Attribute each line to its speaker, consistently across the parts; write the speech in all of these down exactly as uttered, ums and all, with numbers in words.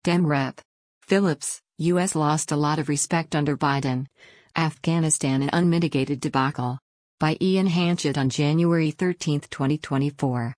Speaker 1: Dem Rep. Phillips, U S lost a lot of respect under Biden. Afghanistan an unmitigated debacle. By Ian Hanchett on January thirteenth, twenty twenty-four.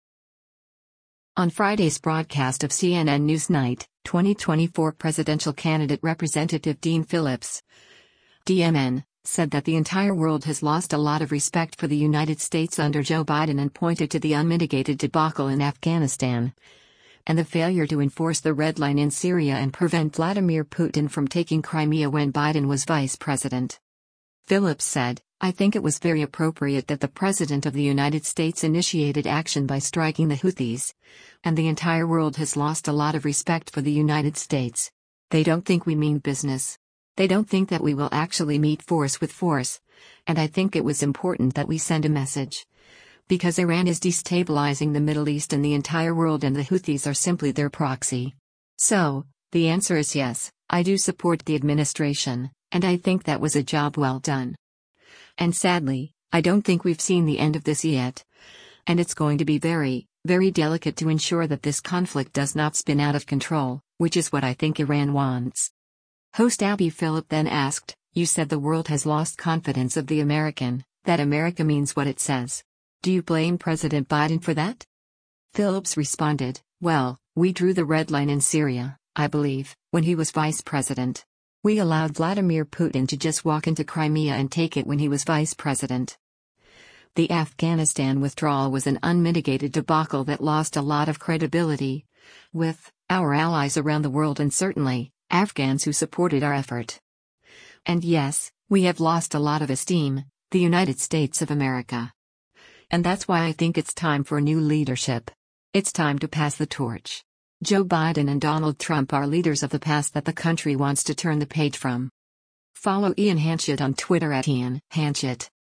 Speaker 1: On Friday's broadcast of C N N Newsnight, twenty twenty-four presidential candidate Representative Dean Phillips, D M N, said that the entire world has lost a lot of respect for the United States under Joe Biden and pointed to the unmitigated debacle in Afghanistan and the failure to enforce the red line in Syria and prevent Vladimir Putin from taking Crimea when Biden was vice president. Phillips said, "I think it was very appropriate that the President of the United States initiated action by striking the Houthis, and the entire world has lost a lot of respect for the United States. They don't think we mean business. They don't think that we will actually meet force with force, and I think it was important that we send a message. Because Iran is destabilizing the Middle East and the entire world, and the Houthis are simply their proxy. So, the answer is yes, I do support the administration, and I think that was a job well done. And sadly, I don't think we've seen the end of this yet. And it's going to be very, very delicate to ensure that this conflict does not spin out of control, which is what I think Iran wants." Host Abby Phillip then asked, "You said the world has lost confidence of the American, that America means what it says. Do you blame President Biden for that?" Phillips responded, "Well, we drew the red line in Syria, I believe, when he was vice president. We allowed Vladimir Putin to just walk into Crimea and take it when he was vice president. The Afghanistan withdrawal was an unmitigated debacle that lost a lot of credibility with our allies around the world and certainly Afghans who supported our effort. And yes, we have lost a lot of esteem, the United States of America. And that's why I think it's time for new leadership. It's time to pass the torch. Joe Biden and Donald Trump are leaders of the past that the country wants to turn the page from." Follow Ian Hanchett on Twitter at Ian Hanchett.